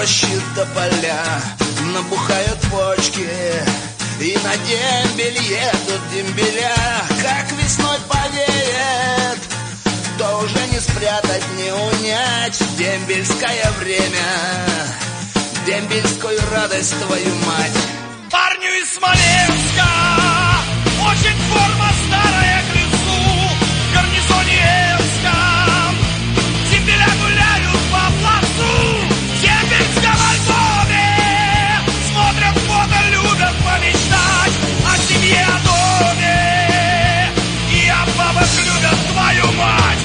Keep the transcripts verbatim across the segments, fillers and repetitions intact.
рощи до поля набухают почки, и на дембель едут дембеля. Как весной повеет, то уже не спрятать, не унять дембельское время, дембельскую радость, твою мать. Парню из Смоленска очень форма старая к лицу. В гарнизоне Эмском дембеля гуляют по плацу. В дембельском альбоме смотрят фото, любят помечтать о семье, о доме и о бабах, любят твою мать.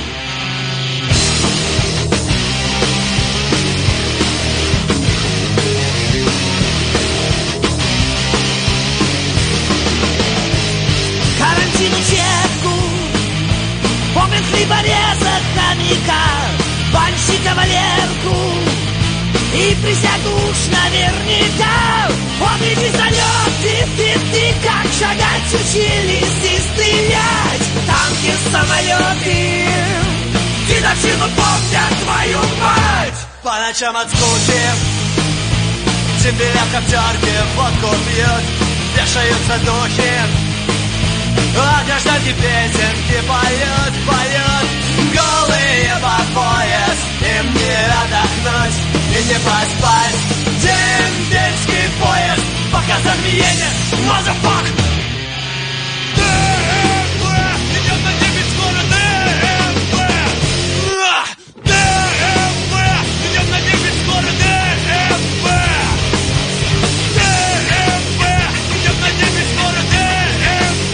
Карантину чепку, помнит хлебореза, хомяка, банщика Валерку и присягу уж наверняка. Помните залет, ты-ты-ты, как шагать учились и стрелять. Танки, самолеты, дедовщину помнят, твою мать. По ночам от скуки дембеля в коптерке водку пьют, вешаются духи, а гражданки песенки поют, поют. Голые по пояс, им не отдохнуть и не поспать. Дембельский поезд, показан едет, мазафак. ДМБ идет на дебет скоро, ДМБ. ДМБ идет на дебет скоро, ДМБ. ДМБ идет на дебет скоро, ДМБ.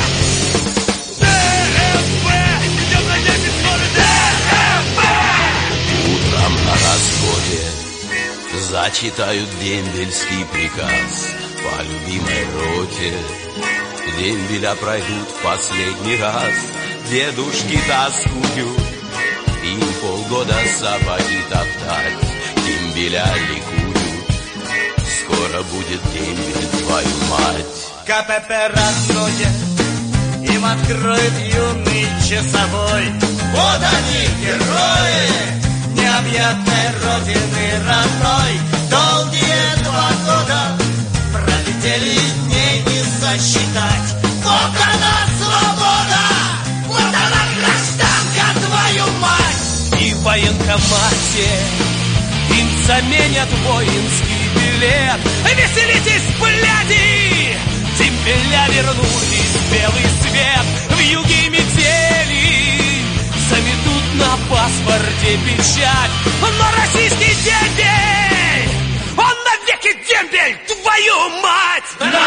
ДМБ идет на дебет скоро, ДМБ. Утром на расходе зачитают дембельский приказ по любимой роте. Дембеля пройдут в последний раз, дедушки тоскуют, им полгода сапоги топтать, дембеля ликуют. Скоро будет дембель, твою мать. КПП рассудит, им откроет юный часовой. Вот они, герои необъятной родины родной. Долгие два года пролетели дней не сосчитать. Вот она свобода, вот она гражданка, твою мать. И в военкомате им заменят воинский билет. Веселитесь, бляди! Дембеля вернулись в белый свет. В юге метели заметут на паспорте печать. Но российский дембель, он навеки дембель, твою мать!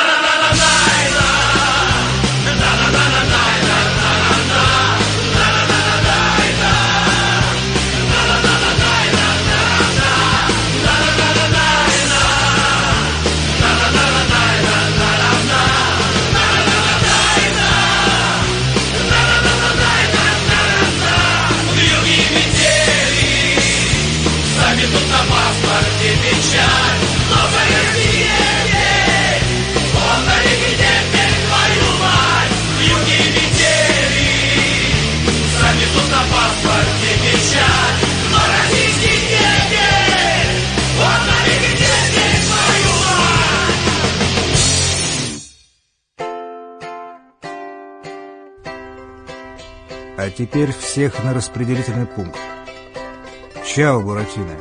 А теперь всех на распределительный пункт. Чао, Буратино.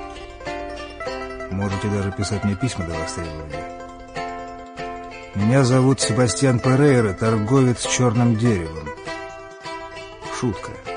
Можете даже писать мне письма до востребования. Меня зовут Себастьян Перейра, торговец черным деревом. Шутка.